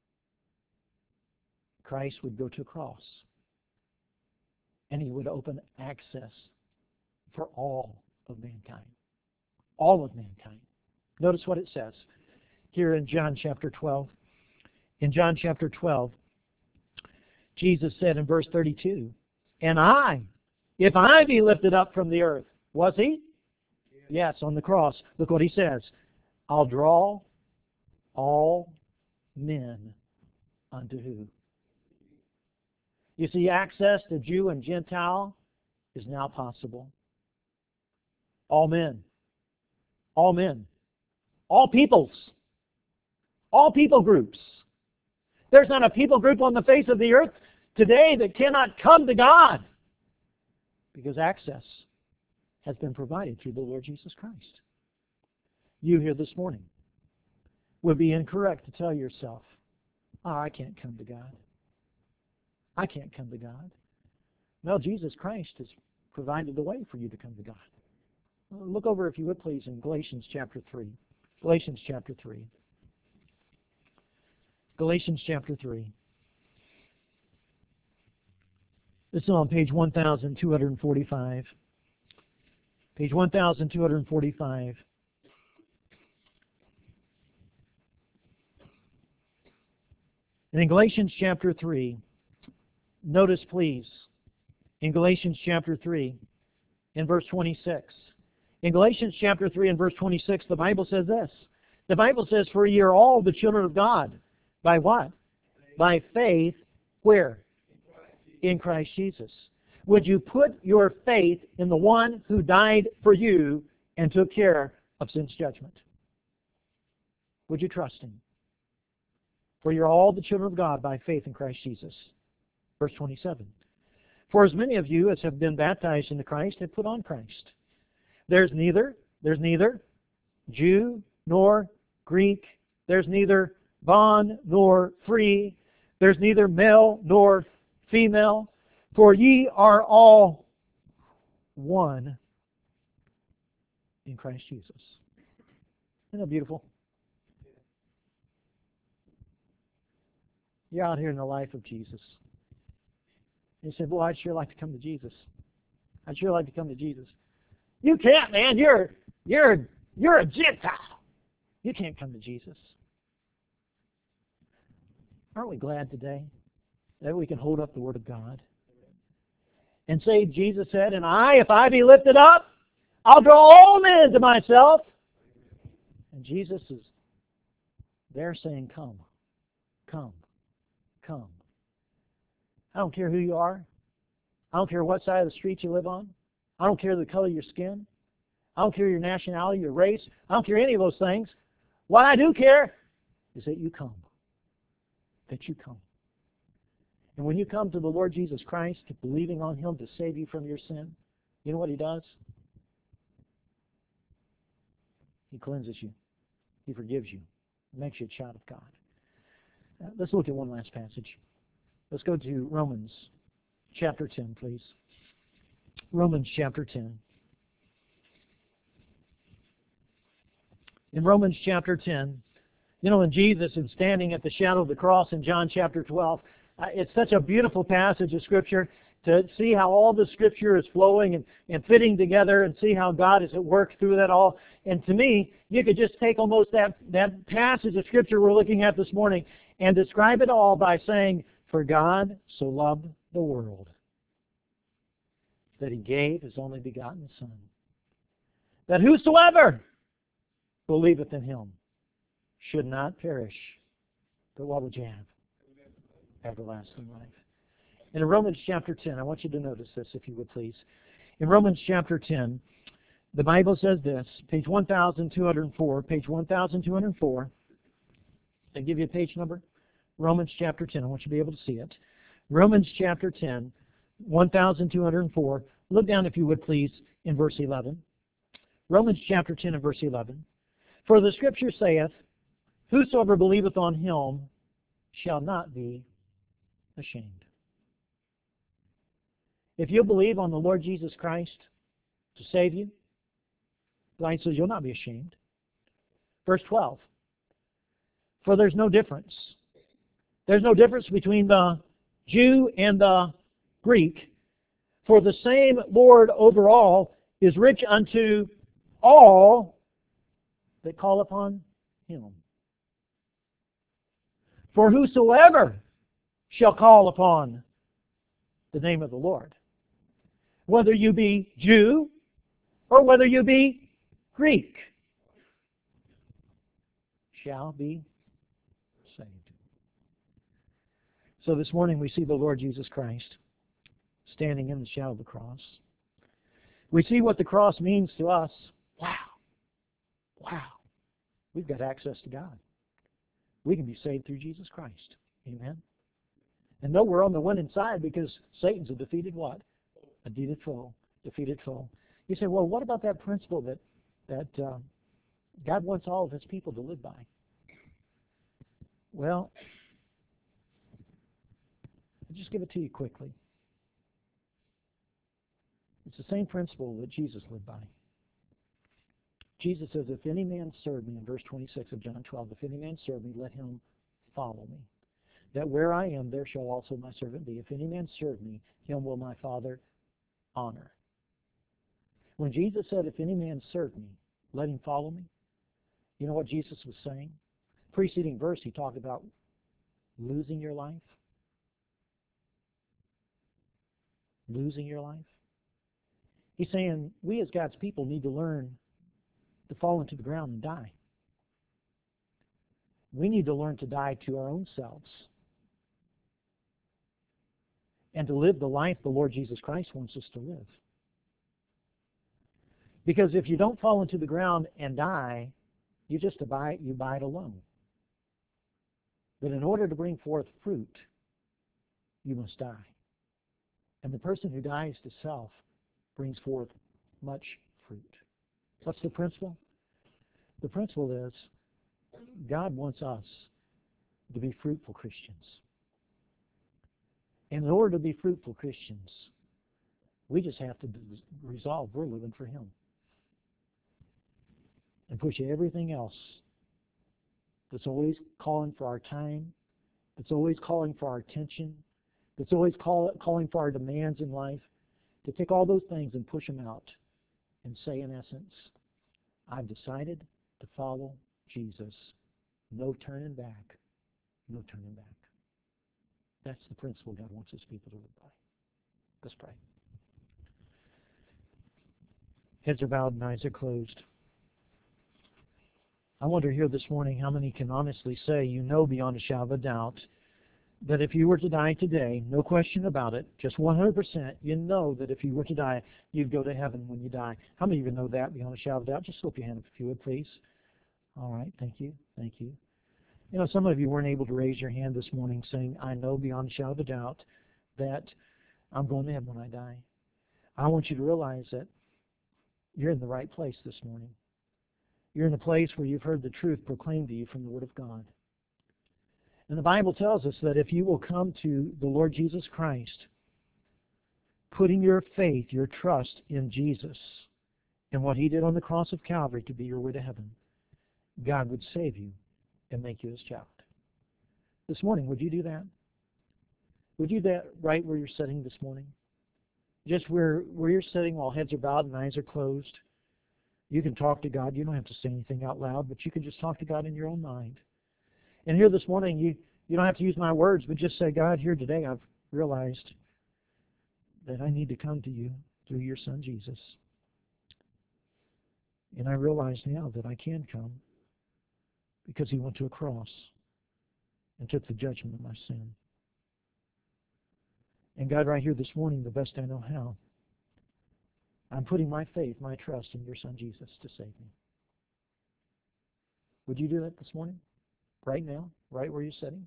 Christ would go to a cross, and He would open access for all of mankind. All of mankind. Notice what it says here in John chapter 12. In John chapter 12, Jesus said in verse 32, and if I be lifted up from the earth, was He? Yes, on the cross. Look what He says. I'll draw all men unto who? You see, access to Jew and Gentile is now possible. All men. All men. All peoples. All people groups. There's not a people group on the face of the earth today that cannot come to God because access has been provided through the Lord Jesus Christ. You here this morning would be incorrect to tell yourself, I can't come to God. I can't come to God. No, Jesus Christ has provided the way for you to come to God. Look over, if you would please, in Galatians chapter 3. Galatians chapter 3. Galatians chapter 3. This is on page 1245. Page 1245. And in Galatians chapter 3, notice please, in Galatians chapter 3, in verse 26. In Galatians chapter 3 and verse 26, the Bible says this. The Bible says, for ye are all the children of God. By what? By faith, where? In Christ Jesus. Would you put your faith in the one who died for you and took care of sin's judgment? Would you trust Him? For you're all the children of God by faith in Christ Jesus. Verse 27. For as many of you as have been baptized into Christ have put on Christ. There's neither Jew nor Greek. There's neither bond nor free. There's neither male nor female. For ye are all one in Christ Jesus. Isn't that beautiful? You're out here in the life of Jesus. And you said, boy, I'd sure like to come to Jesus. I'd sure like to come to Jesus. You can't, man. You're a Gentile. You can't come to Jesus. Aren't we glad today that we can hold up the Word of God and say, Jesus said, and if I be lifted up, I'll draw all men to myself. And Jesus is there saying, come, come, come. I don't care who you are. I don't care what side of the street you live on. I don't care the color of your skin. I don't care your nationality, your race. I don't care any of those things. What I do care is that you come. That you come. And when you come to the Lord Jesus Christ, believing on Him to save you from your sin, you know what He does? He cleanses you. He forgives you. Makes you a child of God. Let's look at one last passage. Let's go to Romans chapter 10, please. Romans chapter 10. In Romans chapter 10, when Jesus is standing at the shadow of the cross in John chapter 12, it's such a beautiful passage of Scripture. to see how all the Scripture is flowing and fitting together and see how God is at work through that all. And to me, you could just take almost that passage of Scripture we're looking at this morning and describe it all by saying, "For God so loved the world that He gave His only begotten Son, that whosoever believeth in Him should not perish, but what would you have? Everlasting life." In Romans chapter 10, I want you to notice this, if you would please. In Romans chapter 10, the Bible says this, page 1204, page 1204. They give you a page number? Romans chapter 10. I want you to be able to see it. Romans chapter 10, 1204. Look down, if you would please, in verse 11. Romans chapter 10 and verse 11. "For the Scripture saith, Whosoever believeth on Him shall not be ashamed." If you believe on the Lord Jesus Christ to save you, the Bible says you'll not be ashamed. Verse 12. "For there's no difference. There's no difference between the Jew and the Greek. For the same Lord over all is rich unto all that call upon Him. For whosoever shall call upon the name of the Lord, whether you be Jew or whether you be Greek, shall be saved." So this morning we see the Lord Jesus Christ standing in the shadow of the cross. We see what the cross means to us. Wow. Wow. We've got access to God. We can be saved through Jesus Christ. Amen. And no, we're on the winning side because Satan's a defeated what? A defeated foe. Defeated foe. You say, well, what about that principle that God wants all of His people to live by? Well, I'll just give it to you quickly. It's the same principle that Jesus lived by. Jesus says, "If any man serve me," in verse 26 of John 12, "if any man serve me, let him follow me. That where I am, there shall also my servant be. If any man serve me, him will my Father honor." When Jesus said, "If any man serve me, let him follow me," you know what Jesus was saying? Preceding verse, He talked about losing your life. Losing your life. He's saying we as God's people need to learn to fall into the ground and die. We need to learn to die to our own selves and to live the life the Lord Jesus Christ wants us to live. Because if you don't fall into the ground and die, you just abide alone. But in order to bring forth fruit, you must die. And the person who dies to self brings forth much fruit. What's the principle? The principle is God wants us to be fruitful Christians. And in order to be fruitful Christians, we just have to resolve we're living for Him. And push everything else that's always calling for our time, that's always calling for our attention, that's always calling for our demands in life, to take all those things and push them out and say, in essence, I've decided to follow Jesus. No turning back. No turning back. That's the principle God wants His people to live by. Let's pray. Heads are bowed and eyes are closed. I wonder here this morning how many can honestly say, you know beyond a shadow of a doubt, that if you were to die today, no question about it, just 100%, you know that if you were to die, you'd go to heaven when you die. How many of you know that beyond a shadow of a doubt? Just slip your hand up if you would, please. All right, thank you, thank you. You know, some of you weren't able to raise your hand this morning saying, I know beyond a shadow of a doubt that I'm going to heaven when I die. I want you to realize that you're in the right place this morning. You're in a place where you've heard the truth proclaimed to you from the Word of God. And the Bible tells us that if you will come to the Lord Jesus Christ, putting your faith, your trust in Jesus and what He did on the cross of Calvary to be your way to heaven, God would save you and make you His child. This morning, would you do that? Would you do that right where you're sitting this morning? just where you're sitting while heads are bowed and eyes are closed, you can talk to God. You don't have to say anything out loud, but you can just talk to God in your own mind. And here this morning, you don't have to use my words, but just say, God, here today I've realized that I need to come to you through your Son, Jesus. And I realize now that I can come because he went to a cross and took the judgment of my sin. And God, right here this morning, the best I know how, I'm putting my faith, my trust in your Son, Jesus, to save me. Would you do that this morning? Right now? Right where you're sitting?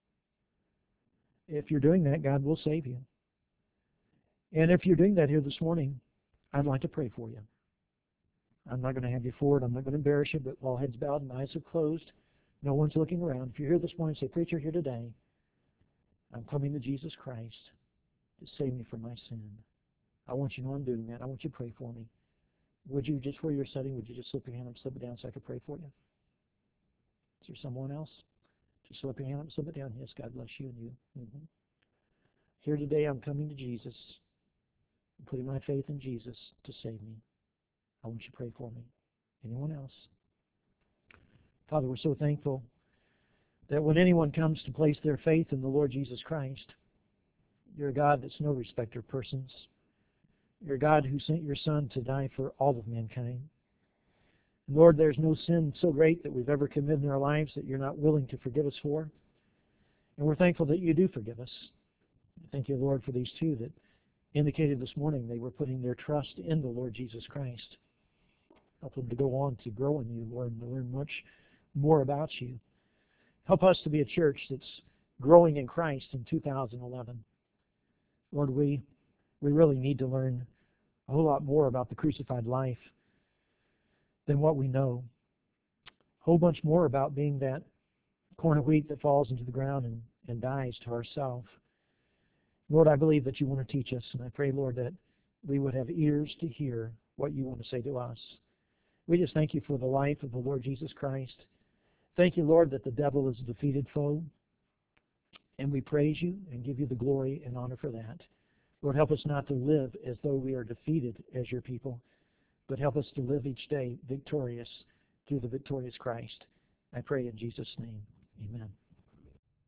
If you're doing that, God will save you. And if you're doing that here this morning, I'd like to pray for you. I'm not going to have you forward. I'm not going to embarrass you, but while heads bowed and eyes are closed, no one's looking around. If you're here this morning, say, Preacher, here today, I'm coming to Jesus Christ to save me from my sin. I want you to know I'm doing that. I want you to pray for me. Would you, just where you're sitting, would you just slip your hand up, slip it down so I could pray for you? Is there someone else? Just slip your hand up, slip it down. Yes, God bless you and you. Mm-hmm. Here today, I'm coming to Jesus. I'm putting my faith in Jesus to save me. I want you to pray for me. Anyone else? Father, we're so thankful that when anyone comes to place their faith in the Lord Jesus Christ, you're a God that's no respecter of persons. You're a God who sent your Son to die for all of mankind. And Lord, there's no sin so great that we've ever committed in our lives that you're not willing to forgive us for. And we're thankful that you do forgive us. Thank you, Lord, for these two that indicated this morning they were putting their trust in the Lord Jesus Christ. Help them to go on to grow in you, Lord, and to learn much more about you. Help us to be a church that's growing in Christ in 2011. Lord, we really need to learn a whole lot more about the crucified life than what we know. A whole bunch more about being that corn of wheat that falls into the ground and dies to ourselves. Lord, I believe that you want to teach us, and I pray, Lord, that we would have ears to hear what you want to say to us. We just thank you for the life of the Lord Jesus Christ. Thank you, Lord, that the devil is a defeated foe, and we praise you and give you the glory and honor for that. Lord, help us not to live as though we are defeated as your people, but help us to live each day victorious through the victorious Christ. I pray in Jesus' name. Amen.